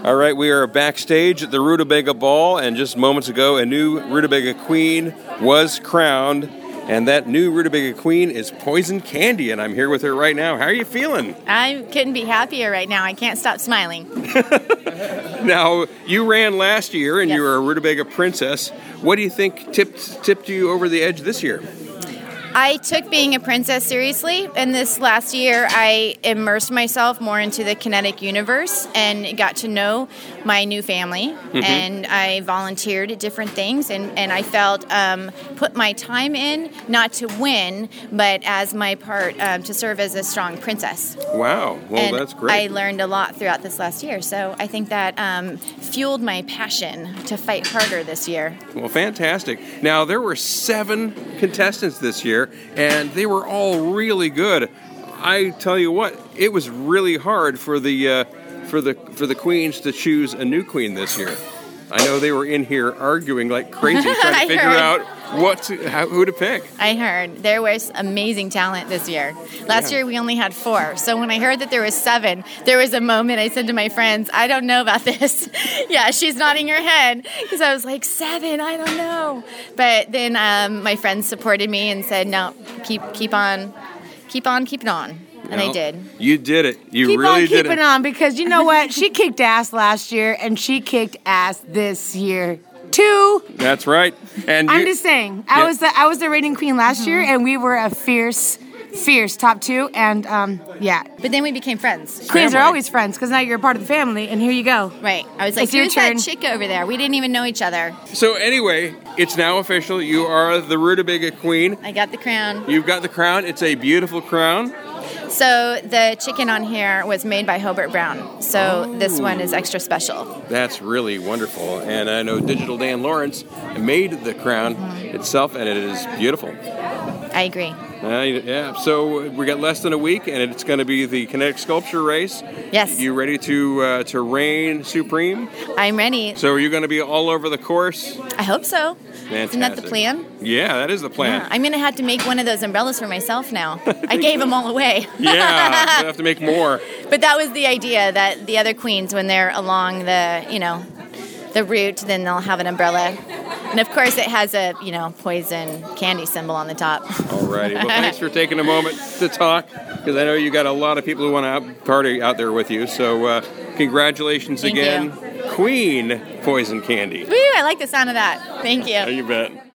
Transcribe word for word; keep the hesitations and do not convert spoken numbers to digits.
All right, we are backstage at the Rutabaga Ball, and just moments ago, a new Rutabaga Queen was crowned, and that new Rutabaga Queen is Poison Candy, and I'm here with her right now. How are you feeling? I couldn't be happier right now. I can't stop smiling. Now, you ran last year, and Yes. you were a Rutabaga Princess. What do you think tipped tipped you over the edge this year? I took being a princess seriously, and this last year I immersed myself more into the kinetic universe and got to know my new family. Mm-hmm. And I volunteered at different things, and, and I felt um, put my time in, not to win, but as my part um, to serve as a strong princess. Wow, well, and that's great. I learned a lot throughout this last year, so I think that um, fueled my passion to fight harder this year. Well, fantastic. Now, there were seven contestants this year, and they were all really good. I tell you what, it was really hard for the uh, for the for the queens to choose a new queen this year. I know they were in here arguing like crazy, trying to figure heard. out what to, how, who to pick. I heard there was amazing talent this year. Last Yeah. year we only had four, so when I heard that there was seven, there was a moment I said to my friends, "I don't know about this." Yeah, she's nodding her head because I was like, seven, I don't know. But then um, my friends supported me and said, "No, keep keep on, keep on, keep it on." And Well, I did. You did it. You Keep really on did keeping it. on, because you know what? She kicked ass last year, and she kicked ass this year too. That's right. And I'm you, just saying, I Yeah. was the I was the rating queen last year, and we were a fierce, fierce top two. And um, yeah, But then we became friends. queens Family. are always friends because now you're a part of the family, and here you go. Right. I was like, It's your "Who's turn." that chick over there?" We didn't even know each other. So anyway, it's now official. You are the Rutabaga Queen. I got the crown. You've got the crown. It's a beautiful crown. So the chicken on here was made by Hobart Brown. So this one is extra special. That's really wonderful. And I know Digital Dan Lawrence made the crown itself, and it is beautiful. I agree. Uh, yeah, so we got less than a week, and it's going to be the kinetic sculpture race. Yes. You ready to uh, to reign supreme? I'm ready. So are you going to be all over the course? I hope so. Fantastic. Isn't that the plan? Yeah, that is the plan. Yeah, I'm going to have to make one of those umbrellas for myself now. I gave them all away. Yeah, you have to make more. But that was the idea, that the other queens, when they're along the, you know, the route, then they'll have an umbrella. And of course it has a, you know, poison candy symbol on the top. All righty. Well, thanks for taking a moment to talk, because I know you got a lot of people who want to out- party out there with you. So uh, congratulations Thank again, you. Queen Poison Candy. Woo, I like the sound of that. Thank you. You bet.